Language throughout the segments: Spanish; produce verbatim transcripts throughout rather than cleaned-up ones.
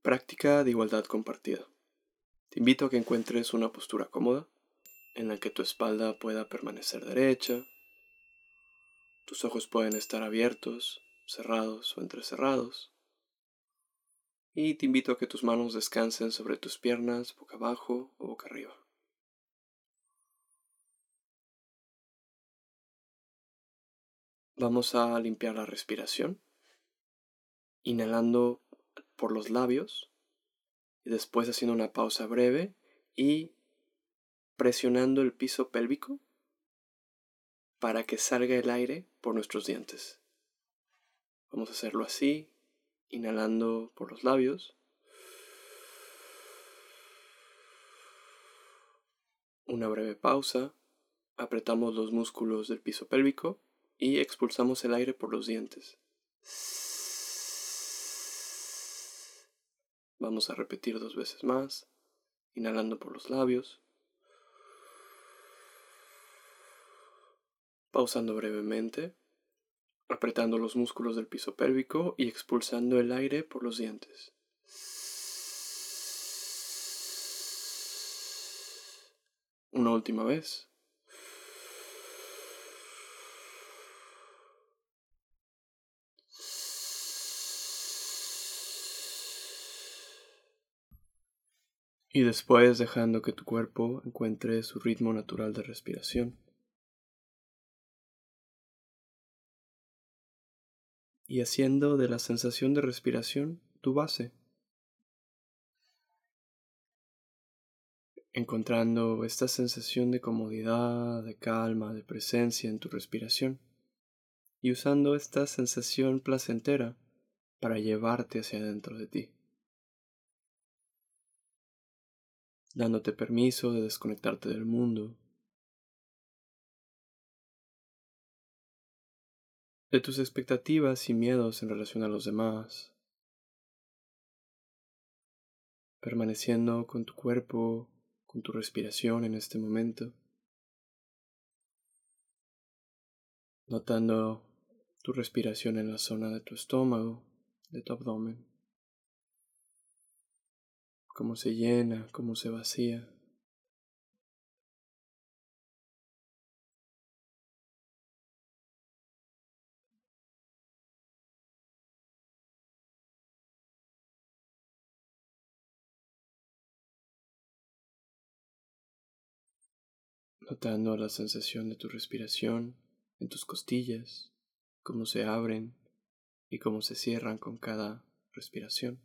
Práctica de igualdad compartida. Te invito a que encuentres una postura cómoda en la que tu espalda pueda permanecer derecha, tus ojos pueden estar abiertos, cerrados o entrecerrados, y te invito a que tus manos descansen sobre tus piernas boca abajo o boca arriba. Vamos a limpiar la respiración, inhalando por los labios y después haciendo una pausa breve y presionando el piso pélvico para que salga el aire por nuestros dientes. Vamos a hacerlo así, inhalando por los labios. Una breve pausa, apretamos los músculos del piso pélvico y expulsamos el aire por los dientes. Vamos a repetir dos veces más, inhalando por los labios, pausando brevemente, apretando los músculos del piso pélvico y expulsando el aire por los dientes. Una última vez. Y después dejando que tu cuerpo encuentre su ritmo natural de respiración. Y haciendo de la sensación de respiración tu base. Encontrando esta sensación de comodidad, de calma, de presencia en tu respiración. Y usando esta sensación placentera para llevarte hacia adentro de ti. Dándote permiso de desconectarte del mundo, de tus expectativas y miedos en relación a los demás, permaneciendo con tu cuerpo, con tu respiración en este momento, notando tu respiración en la zona de tu estómago, de tu abdomen, cómo se llena, cómo se vacía. Notando la sensación de tu respiración en tus costillas, cómo se abren y cómo se cierran con cada respiración.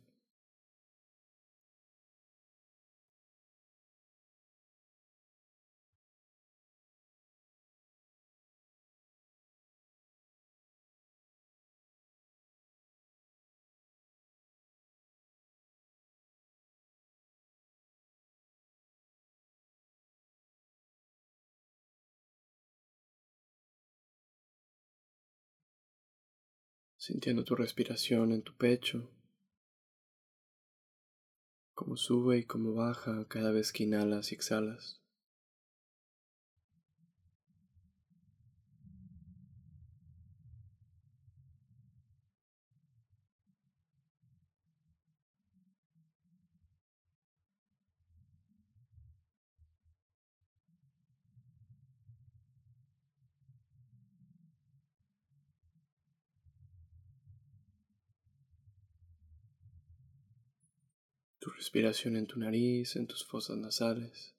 Sintiendo tu respiración en tu pecho, cómo sube y cómo baja cada vez que inhalas y exhalas. Tu respiración en tu nariz, en tus fosas nasales.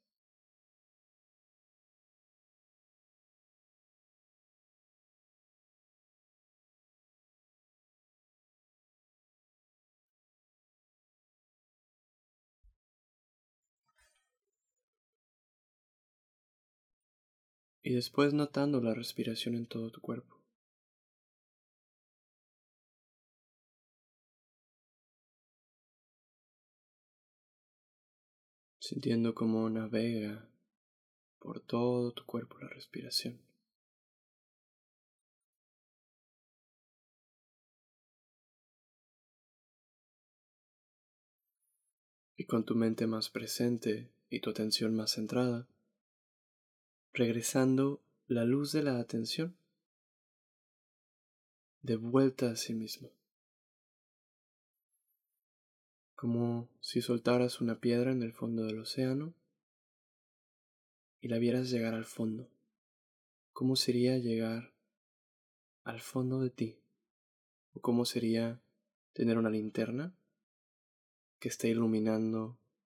Y después notando la respiración en todo tu cuerpo. Sintiendo cómo navega por todo tu cuerpo la respiración. Y con tu mente más presente y tu atención más centrada, regresando la luz de la atención de vuelta a sí mismo. como si soltaras una piedra en el fondo del océano y la vieras llegar al fondo. ¿Cómo sería llegar al fondo de ti? ¿O cómo sería tener una linterna que esté iluminando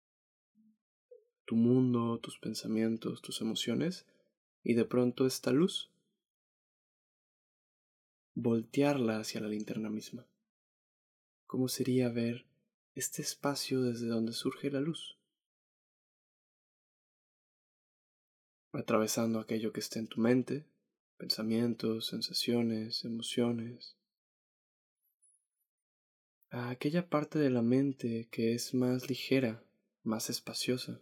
tu mundo, tus pensamientos, tus emociones, y de pronto esta luz, voltearla hacia la linterna misma? ¿Cómo sería ver este espacio desde donde surge la luz, atravesando aquello que está en tu mente, pensamientos, sensaciones, emociones, a aquella parte de la mente que es más ligera, más espaciosa?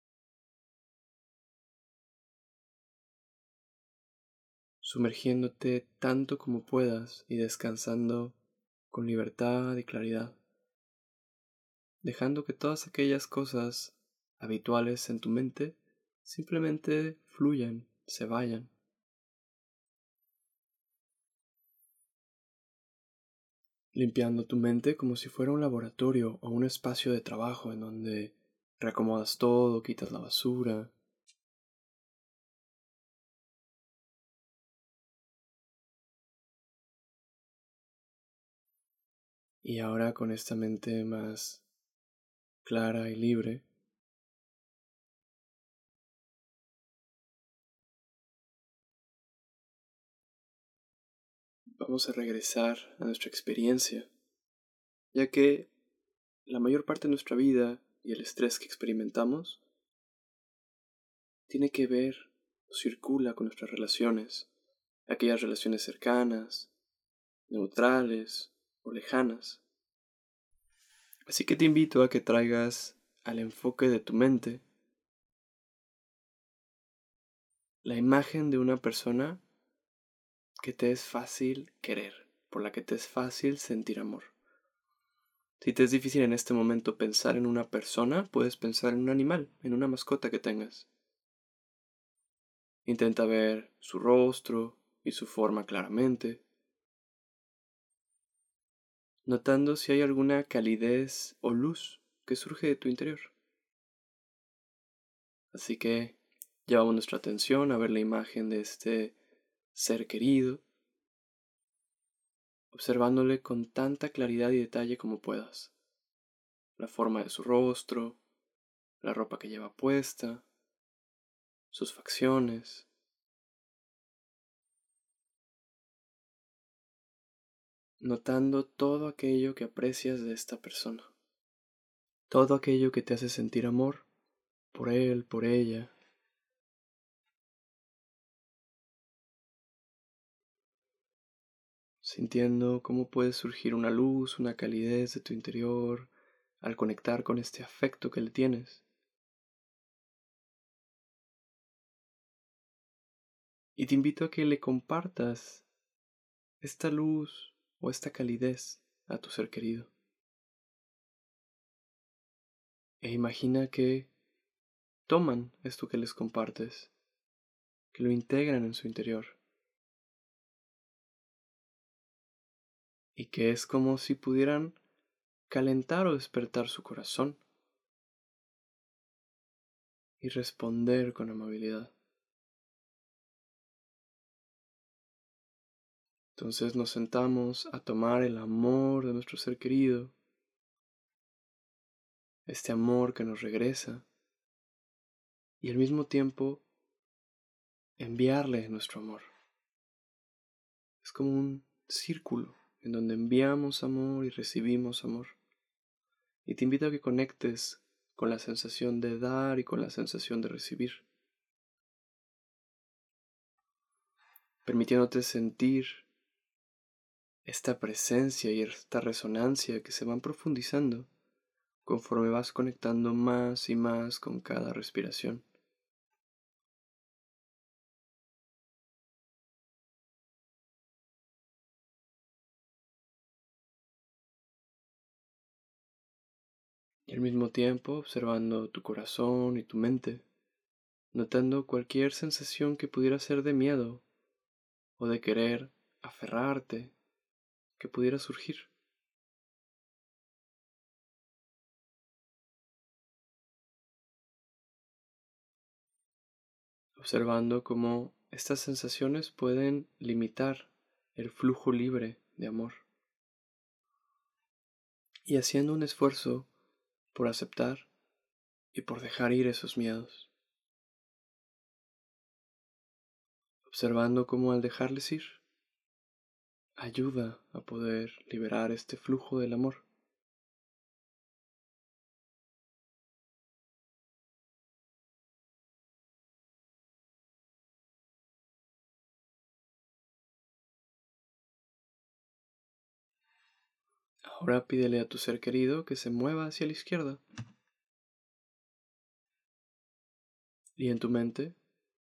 Sumergiéndote tanto como puedas y descansando con libertad y claridad, dejando que todas aquellas cosas habituales en tu mente simplemente fluyan, se vayan, limpiando tu mente como si fuera un laboratorio o un espacio de trabajo en donde reacomodas todo, quitas la basura. Y ahora, con esta mente más clara y libre, vamos a regresar a nuestra experiencia, ya que la mayor parte de nuestra vida y el estrés que experimentamos tiene que ver o circula con nuestras relaciones, aquellas relaciones cercanas, neutrales o lejanas. Así que te invito a que traigas al enfoque de tu mente la imagen de una persona que te es fácil querer, por la que te es fácil sentir amor. Si te es difícil en este momento pensar en una persona, puedes pensar en un animal, en una mascota que tengas. Intenta ver su rostro y su forma claramente, notando si hay alguna calidez o luz que surge de tu interior. Así que llevamos nuestra atención a ver la imagen de este ser querido, observándole con tanta claridad y detalle como puedas. La forma de su rostro, la ropa que lleva puesta, sus facciones, notando todo aquello que aprecias de esta persona, todo aquello que te hace sentir amor por él, por ella, sintiendo cómo puede surgir una luz, una calidez de tu interior al conectar con este afecto que le tienes. Y te invito a que le compartas esta luz o esta calidez a tu ser querido. E imagina que toman esto que les compartes, que lo integran en su interior, y que es como si pudieran calentar o despertar su corazón y responder con amabilidad. Entonces nos sentamos a tomar el amor de nuestro ser querido, este amor que nos regresa, y al mismo tiempo enviarle nuestro amor. Es como un círculo en donde enviamos amor y recibimos amor. Y te invito a que conectes con la sensación de dar y con la sensación de recibir, permitiéndote sentir esta presencia y esta resonancia que se van profundizando conforme vas conectando más y más con cada respiración. Y al mismo tiempo observando tu corazón y tu mente, notando cualquier sensación que pudiera ser de miedo o de querer aferrarte que pudiera surgir. observando cómo estas sensaciones pueden limitar el flujo libre de amor y haciendo un esfuerzo por aceptar y por dejar ir esos miedos, observando cómo al dejarles ir ayuda a poder liberar este flujo del amor. Ahora pídele a tu ser querido que se mueva hacia la izquierda y en tu mente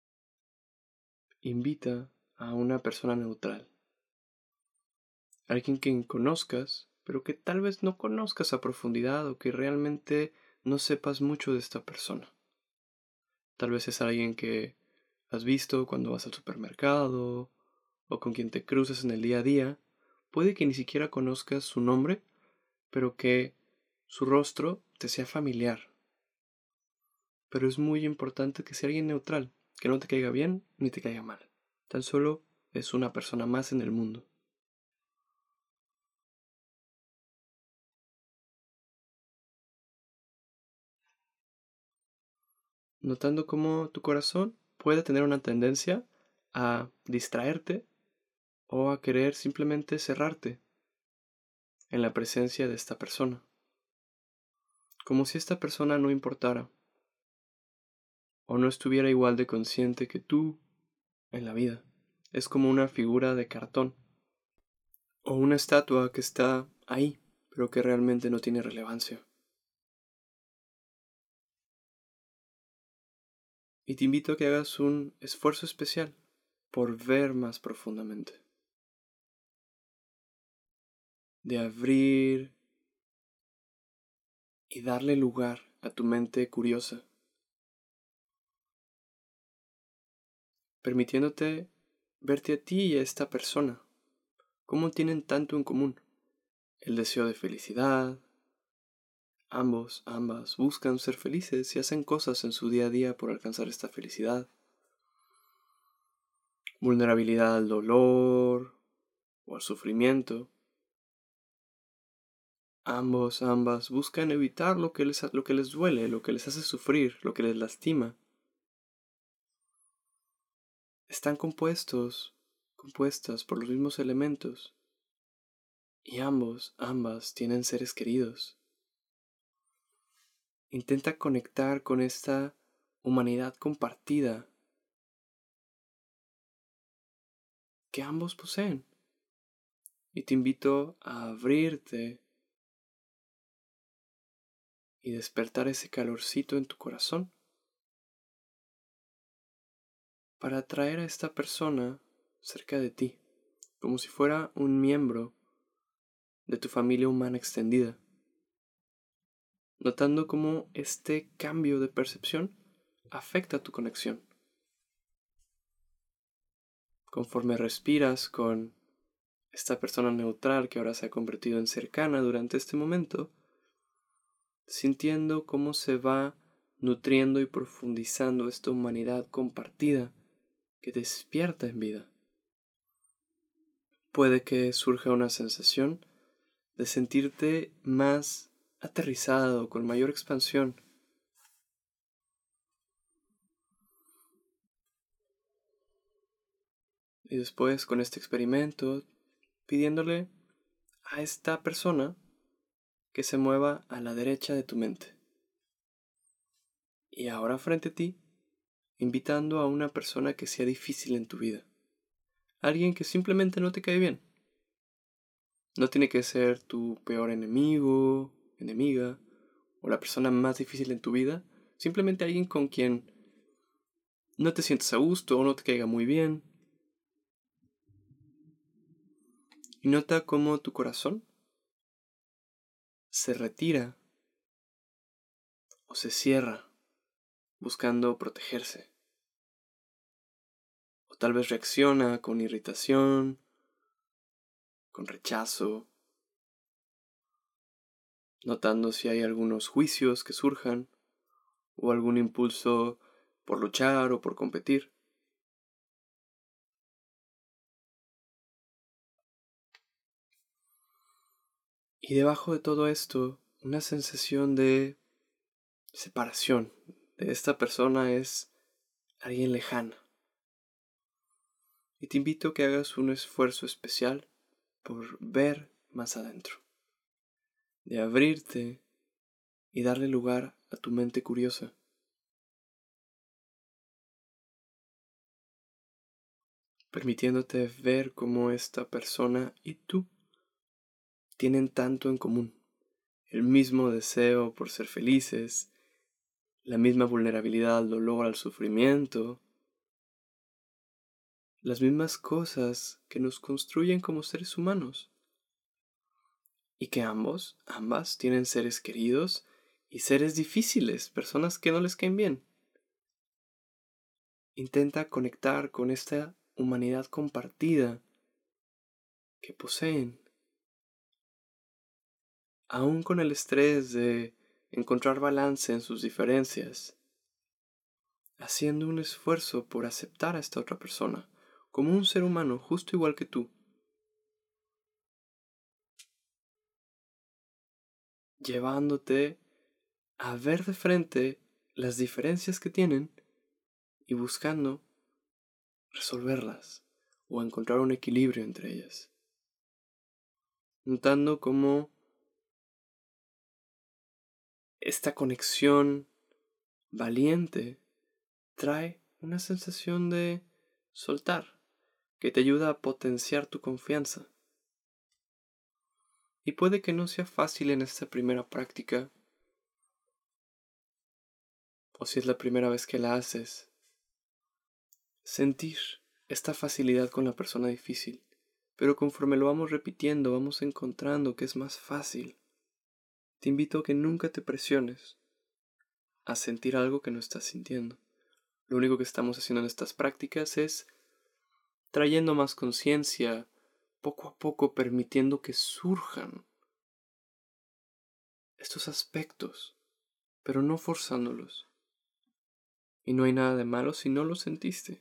invita a una persona neutral, alguien que conozcas, pero que tal vez no conozcas a profundidad o que realmente no sepas mucho de esta persona. Tal vez es alguien que has visto cuando vas al supermercado o con quien te cruzas en el día a día. Puede que ni siquiera conozcas su nombre, pero que su rostro te sea familiar. Pero es muy importante que sea alguien neutral, que no te caiga bien ni te caiga mal. Tan solo es una persona más en el mundo. Notando cómo tu corazón puede tener una tendencia a distraerte o a querer simplemente cerrarte en la presencia de esta persona. Como si esta persona no importara o no estuviera igual de consciente que tú en la vida. Es como una figura de cartón o una estatua que está ahí, pero que realmente no tiene relevancia. Y te invito a que hagas un esfuerzo especial por ver más profundamente, de abrir y darle lugar a tu mente curiosa, permitiéndote verte a ti y a esta persona, cómo tienen tanto en común: el deseo de felicidad. Ambos, ambas buscan ser felices y hacen cosas en su día a día por alcanzar esta felicidad. Vulnerabilidad al dolor o al sufrimiento. Ambos, ambas buscan evitar lo que les, lo que les duele, lo que les hace sufrir, lo que les lastima. Están compuestos, compuestas por los mismos elementos. Y ambos, ambas tienen seres queridos. Intenta conectar con esta humanidad compartida que ambos poseen. Y te invito a abrirte y despertar ese calorcito en tu corazón para atraer a esta persona cerca de ti, como si fuera un miembro de tu familia humana extendida, notando cómo este cambio de percepción afecta tu conexión. Conforme respiras con esta persona neutral que ahora se ha convertido en cercana durante este momento, sintiendo cómo se va nutriendo y profundizando esta humanidad compartida que despierta en vida. Puede que surja una sensación de sentirte más aterrizado, con mayor expansión. Y después, con este experimento, pidiéndole a esta persona que se mueva a la derecha de tu mente. Y ahora frente a ti, invitando a una persona que sea difícil en tu vida. Alguien que simplemente no te cae bien. No tiene que ser tu peor enemigo, enemiga, o la persona más difícil en tu vida. Simplemente alguien con quien no te sientas a gusto o no te caiga muy bien. Y nota cómo tu corazón se retira o se cierra buscando protegerse. O tal vez reacciona con irritación, con rechazo, notando si hay algunos juicios que surjan o algún impulso por luchar o por competir. Y debajo de todo esto, una sensación de separación. De esta persona es alguien lejana. Y te invito a que hagas un esfuerzo especial por ver más adentro. De abrirte y darle lugar a tu mente curiosa. Permitiéndote ver cómo esta persona y tú tienen tanto en común. El mismo deseo por ser felices, la misma vulnerabilidad al dolor, al sufrimiento, las mismas cosas que nos construyen como seres humanos. Y que ambos, ambas, tienen seres queridos y seres difíciles, personas que no les caen bien. Intenta conectar con esta humanidad compartida que poseen. Aún con el estrés de encontrar balance en sus diferencias, haciendo un esfuerzo por aceptar a esta otra persona como un ser humano justo igual que tú, llevándote a ver de frente las diferencias que tienen y buscando resolverlas o encontrar un equilibrio entre ellas. Notando cómo esta conexión valiente trae una sensación de soltar que te ayuda a potenciar tu confianza. Y puede que no sea fácil en esta primera práctica, o si es la primera vez que la haces, sentir esta facilidad con la persona difícil, pero conforme lo vamos repitiendo, vamos encontrando que es más fácil. Te invito a que nunca te presiones a sentir algo que no estás sintiendo. Lo único que estamos haciendo en estas prácticas es trayendo más conciencia, poco a poco permitiendo que surjan estos aspectos, pero no forzándolos. Y no hay nada de malo si no lo sentiste.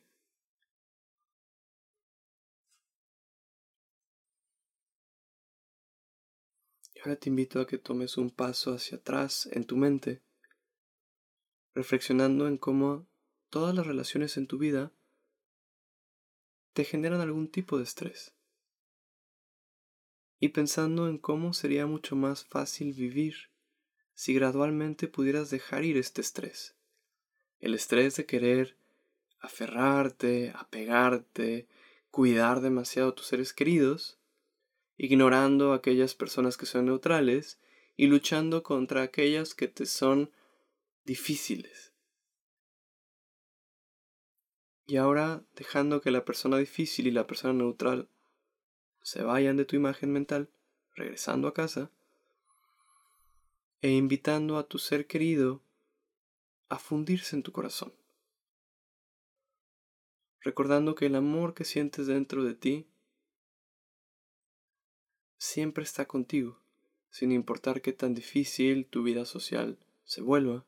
Y ahora te invito a que tomes un paso hacia atrás en tu mente, reflexionando en cómo todas las relaciones en tu vida te generan algún tipo de estrés. Y pensando en cómo sería mucho más fácil vivir si gradualmente pudieras dejar ir este estrés. El estrés de querer aferrarte, apegarte, cuidar demasiado a tus seres queridos, ignorando a aquellas personas que son neutrales y luchando contra aquellas que te son difíciles. Y ahora dejando que la persona difícil y la persona neutral se vayan de tu imagen mental, regresando a casa, e invitando a tu ser querido a fundirse en tu corazón. Recordando que el amor que sientes dentro de ti siempre está contigo, sin importar qué tan difícil tu vida social se vuelva.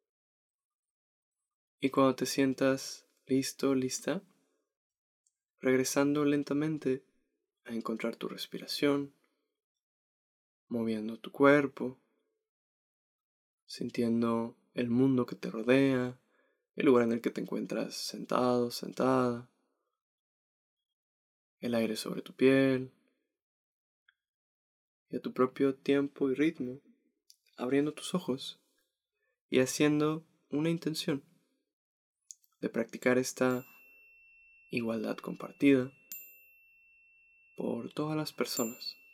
Y cuando te sientas listo, lista, regresando lentamente a encontrar tu respiración, moviendo tu cuerpo, sintiendo el mundo que te rodea, el lugar en el que te encuentras sentado, sentada, el aire sobre tu piel, y a tu propio tiempo y ritmo, abriendo tus ojos y haciendo una intención de practicar esta igualdad compartida por todas las personas.